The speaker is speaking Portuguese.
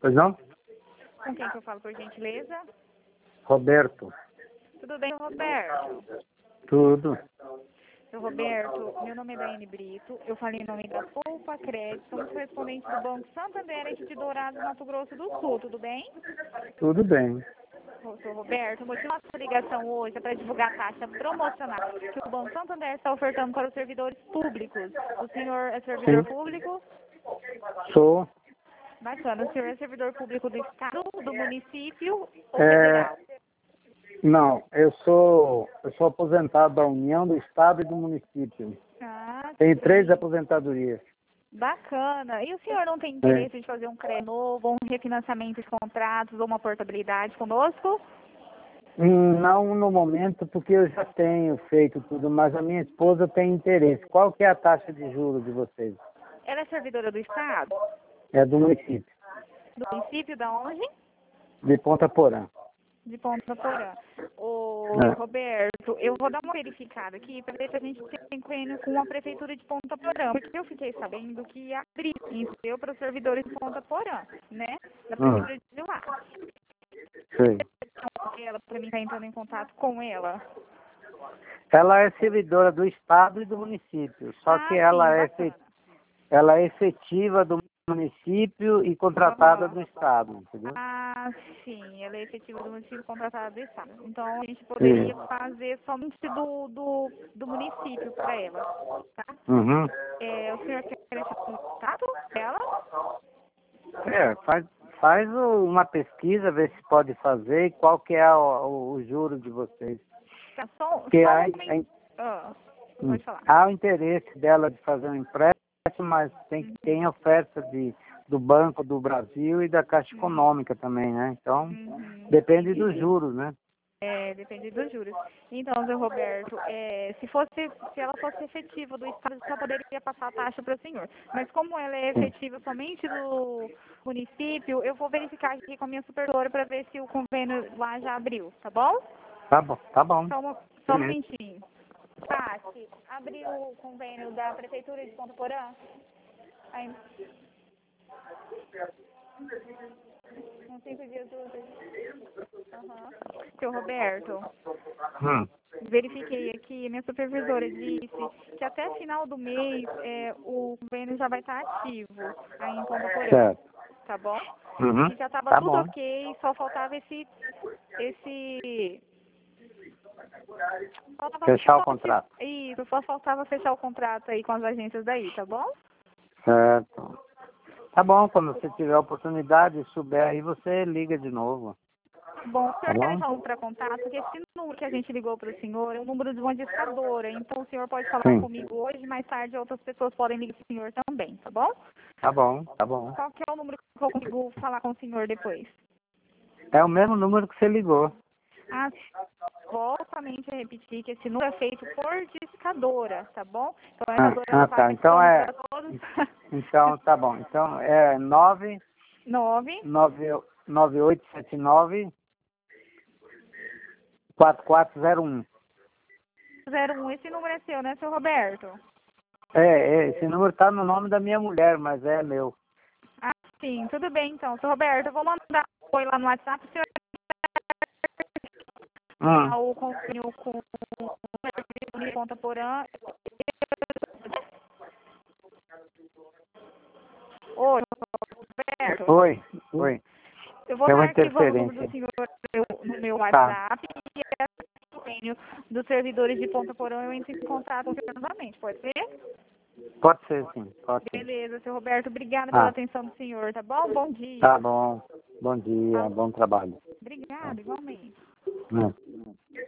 Pois não? Com quem que eu falo, por gentileza? Roberto. Tudo bem, Roberto? Tudo. Seu Roberto, meu nome é Daiane Brito, eu falei em nome da Poupa Crédito, somos correspondentes do Banco Santander aqui de Dourados, Mato Grosso do Sul, tudo bem? Tudo bem. Seu Roberto, o motivo da nossa ligação hoje é para divulgar a taxa promocional que o Banco Santander está ofertando para os servidores públicos. O senhor é servidor Sim. público? Sou. Bacana. O senhor é servidor público do Estado, do município ou É, federal? não, eu sou aposentado da União, do Estado e do município. Ah, Tenho sim. 3 aposentadorias. Bacana. E o senhor não tem É. interesse de fazer um crédito novo, ou um refinanciamento de contratos, ou uma portabilidade conosco? Não no momento, porque eu já tenho feito tudo, mas a minha esposa tem interesse. Qual que é a taxa de juros de vocês? Ela é servidora do Estado? É do município, Do município da onde? de Ponta Porã. De Ponta Porã. Ô, É. Roberto, eu vou dar uma verificada aqui para ver se a gente tem convênio com a Prefeitura de Ponta Porã. Porque eu fiquei sabendo que ia abrir isso para os servidores de Ponta Porã, né? Da Prefeitura de lá. Sei. Ela, para mim, está entrando em contato com ela. Ela é servidora do Estado e do município, só que Sim, bacana. ela é efetiva do município e contratada do Estado, entendeu? Ah, sim, ela é efetiva do município contratada do Estado. Então, a gente poderia Isso. fazer somente do município para ela, tá? Uhum. O senhor quer esse contato dela? Faz uma pesquisa, ver se pode fazer e qual que é o juro de vocês. Tá, só Porque um momento. Pode falar. há o interesse dela de fazer um empréstimo, mas tem oferta do Banco do Brasil e da Caixa Econômica também, né? Então, depende dos juros, né? Depende dos juros. Então, seu Roberto, se ela fosse efetiva do Estado, só poderia passar a taxa para o senhor. Mas como ela é efetiva somente do município, eu vou verificar aqui com a minha supervisora para ver se o convênio lá já abriu, tá bom? Tá bom, tá bom. Só um momentinho. Tati, abriu o convênio da Prefeitura de Ponta Porã? Ainda. Uns 5 dias úteis. Seu Roberto, verifiquei aqui, minha supervisora disse que até final do mês o convênio já vai estar ativo aí em Ponta Porã, Certo. tá bom? Uhum. E já estava Tá tudo bom. ok, só faltava Fechar o contrato. Isso, só faltava fechar o contrato aí com as agências daí, tá bom? Certo. Tá bom, quando você tiver a oportunidade, souber aí, você liga de novo. Bom, o Tá senhor quer bom? deixar um para contato? Porque esse número que a gente ligou para o senhor é o número de uma discadora. Então, o senhor pode falar Sim. comigo hoje, mais tarde outras pessoas podem ligar para o senhor também, tá bom? Tá bom, tá bom. Qual que é o número que eu consigo falar com o senhor depois? É o mesmo número que você ligou. Ah, volto somente a repetir que esse número é feito por discadora, tá bom? Então, essa dora ela Tá. faz Então para todos. Então, tá bom. Então, é 9 9879 4401. 01. Esse número é seu, né, seu Roberto? Esse número tá no nome da minha mulher, mas é meu. Ah, sim, tudo bem então. Seu Roberto, eu vou mandar um oi lá no WhatsApp, o senhor o convênio com o Ponta Porã. Oi, Roberto. Oi. Eu vou Tem uma estar arquivando o número do interferência. senhor no meu WhatsApp e esse convênio dos servidores de Ponta Porã eu entro em contato com o senhor novamente, pode ser? Pode ser, sim. Pode ser. Beleza, seu Roberto, obrigada pela atenção do senhor, tá bom? Bom dia. Tá bom. Bom dia, bom trabalho. Obrigada, igualmente.